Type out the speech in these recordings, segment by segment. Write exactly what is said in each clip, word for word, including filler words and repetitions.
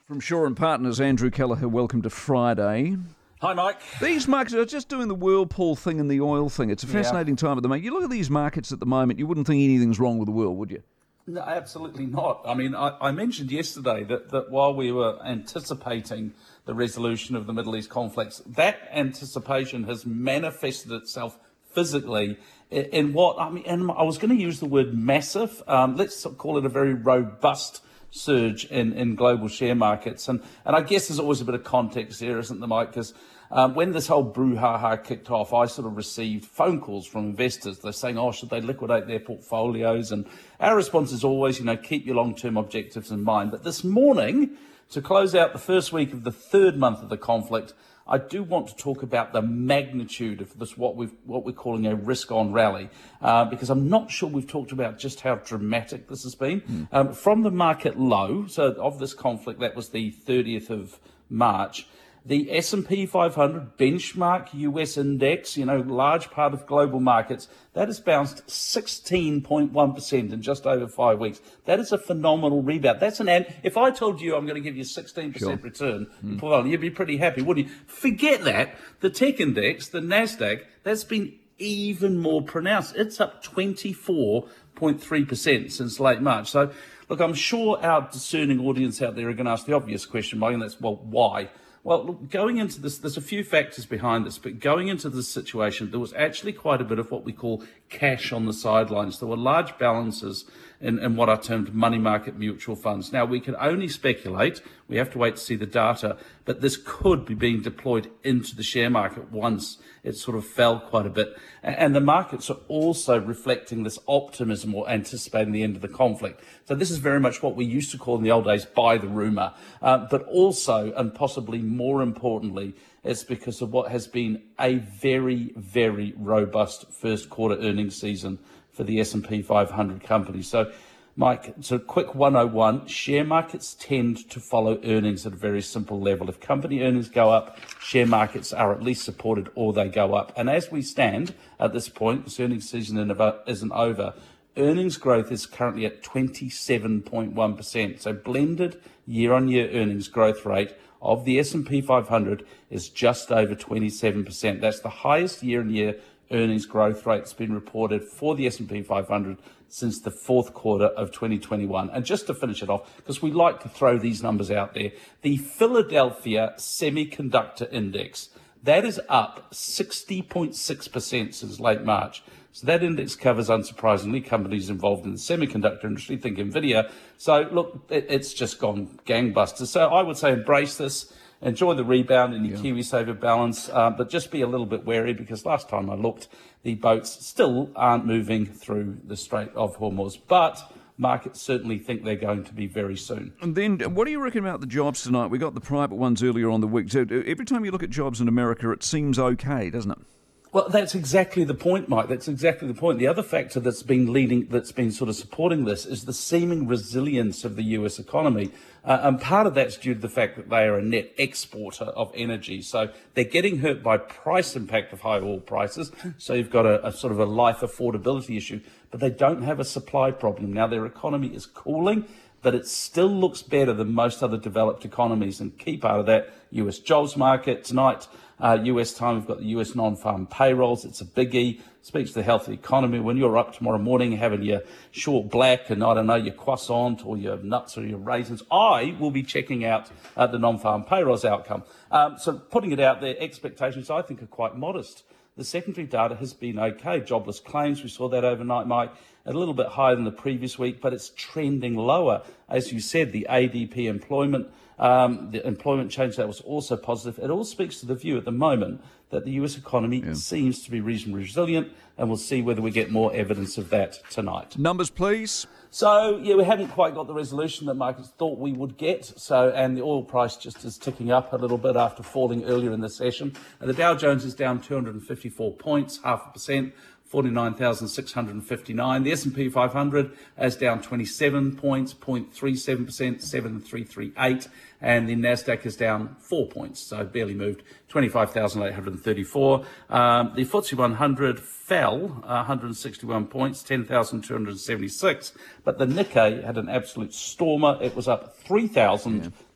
From Shaw and Partners, Andrew Kelleher, welcome to Friday. Hi, Mike. These markets are just doing the whirlpool thing and the oil thing. It's a fascinating yeah. time at the moment. You look at these markets at the moment, you wouldn't think anything's wrong with the world, would you? No, absolutely not. I mean, I, I mentioned yesterday that, that while we were anticipating the resolution of the Middle East conflicts, that anticipation has manifested itself physically in, in what, I mean, and I was going to use the word massive. Um, let's call it a very robust surge in, in global share markets. And, and I guess there's always a bit of context there, isn't there, Mike? Because um, when this whole brouhaha kicked off, I sort of received phone calls from investors. They're saying, oh, should they liquidate their portfolios? And our response is always, you know, keep your long-term objectives in mind. But this morning, to close out the first week of the third month of the conflict, I do want to talk about the magnitude of this, what we've, what we're calling a risk-on rally, uh, because I'm not sure we've talked about just how dramatic this has been. Mm. Um, from the market low, so of this conflict, that was the thirtieth of March, the S and P five hundred benchmark U S index, you know, large part of global markets, that has bounced sixteen point one percent in just over five weeks. That is a phenomenal rebound. That's an, and if I told you I'm going to give you sixteen percent sure. return, mm. well, you'd be pretty happy, wouldn't you? Forget that. The tech index, the NASDAQ, that's been even more pronounced. It's up twenty-four point three percent since late March. So, look, I'm sure our discerning audience out there are going to ask the obvious question, Mike, and that's, well, why? Well, look, going into this, there's a few factors behind this, but going into this situation, there was actually quite a bit of what we call cash on the sidelines. There were large balances in, in what are termed money market mutual funds. Now, we can only speculate. We have to wait to see the data, but this could be being deployed into the share market once it sort of fell quite a bit. And the markets are also reflecting this optimism or anticipating the end of the conflict. So this is very much what we used to call in the old days, buy the rumour. Uh, but also, and possibly more importantly, it's because of what has been a very, very robust first quarter earnings season for the S and P five hundred companies. So, Mike, so quick one oh one, share markets tend to follow earnings at a very simple level. If company earnings go up, share markets are at least supported or they go up. And as we stand at this point, this earnings season isn't over, earnings growth is currently at twenty-seven point one percent. So blended year-on-year earnings growth rate of the S and P five hundred is just over twenty-seven percent. That's the highest year-on-year earnings growth rate that's been reported for the S and P five hundred since the fourth quarter of twenty twenty-one. And just to finish it off, because we like to throw these numbers out there, the Philadelphia Semiconductor Index, that is up sixty point six percent since late March. So that index covers, unsurprisingly, companies involved in the semiconductor industry, think NVIDIA. So, look, it, it's just gone gangbusters. So I would say embrace this. Enjoy the rebound in your yeah. KiwiSaver balance, uh, but just be a little bit wary because last time I looked, the boats still aren't moving through the Strait of Hormuz. But markets certainly think they're going to be very soon. And then what do you reckon about the jobs tonight? We got the private ones earlier on the week. So every time you look at jobs in America, it seems okay, doesn't it? Well, that's exactly the point, Mike. That's exactly the point. The other factor that's been leading, that's been sort of supporting this is the seeming resilience of the U S economy. Uh, and part of that's due to the fact that they are a net exporter of energy. So they're getting hurt by price impact of high oil prices. So you've got a, a sort of a life affordability issue, but they don't have a supply problem. Now their economy is cooling, but it still looks better than most other developed economies. And key part of that, U S jobs market tonight. Uh, U S time, we've got the U S non-farm payrolls. It's a biggie. Speaks to the health of the economy. When you're up tomorrow morning having your short black and, I don't know, your croissant or your nuts or your raisins, I will be checking out uh, the non-farm payrolls outcome. Um, so putting it out there, expectations I think are quite modest. The secondary data has been okay. Jobless claims, we saw that overnight, Mike, a little bit higher than the previous week, but it's trending lower. As you said, the A D P employment, um, the employment change, that was also positive. It all speaks to the view at the moment that the U S economy yeah. seems to be reasonably resilient, and we'll see whether we get more evidence of that tonight. Numbers, please. So, yeah, we haven't quite got the resolution that markets thought we would get. So, and the oil price just is ticking up a little bit after falling earlier in the session. And the Dow Jones is down two hundred fifty-four points, half a percent, forty-nine thousand six hundred fifty-nine. The S and P five hundred is down twenty-seven points, zero point three seven percent, seven thousand three hundred thirty-eight. And the Nasdaq is down four points, so barely moved, twenty-five thousand eight hundred thirty-four. Um, the F T S E one hundred fell uh, one hundred sixty-one points, ten thousand two hundred seventy-six. But the Nikkei had an absolute stormer. It was up three thousand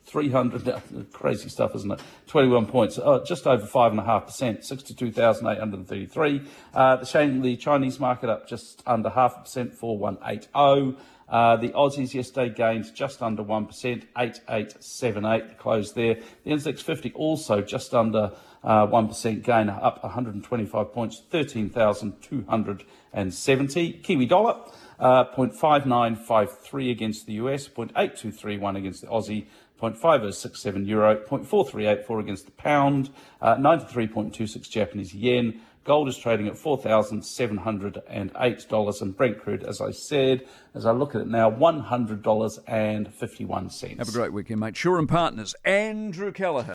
three hundred, crazy stuff, isn't it? twenty-one points, oh, just over five point five percent, sixty-two thousand eight hundred thirty-three. Uh, the, Shane, the Chinese market up just under half a percent, four one eight zero. Uh, the Aussies yesterday gained just under one percent, eight eight seven eight, closed there. The N Z X fifty also just under uh, one percent gain, up one hundred twenty-five points, thirteen thousand two hundred seventy. Kiwi dollar, uh, zero point five nine five three against the U S, zero point eight two three one against the Aussie, zero point five oh six seven euro, zero point four three eight four against the pound, uh, ninety-three point two six Japanese yen. Gold is trading at four thousand seven hundred eight dollars, and Brent crude, as I said, as I look at it now, one hundred dollars and fifty-one cents. Have a great weekend, mate. Shaw and Partners, Andrew Callagher.